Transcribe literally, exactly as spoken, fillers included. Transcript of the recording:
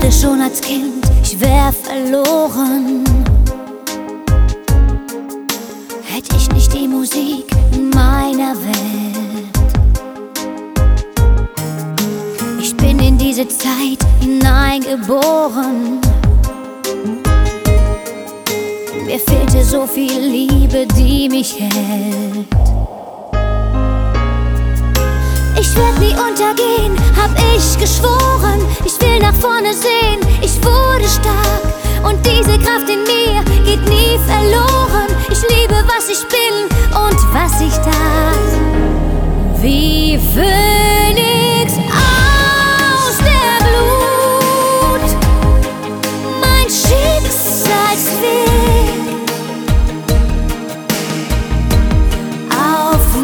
dachte schon als Kind, ich wär verloren. Hätte ich nicht die Musik in meiner Welt. Ich bin in diese Zeit hineingeboren. Mir fehlte so viel Liebe, die mich hält. Ich werd nie untergehen, hab ich geschworen. Ich will nach vorne sehen, ich wurde stark. Und diese Kraft in mir geht nie verloren. Ich liebe, was ich bin und was ich darf.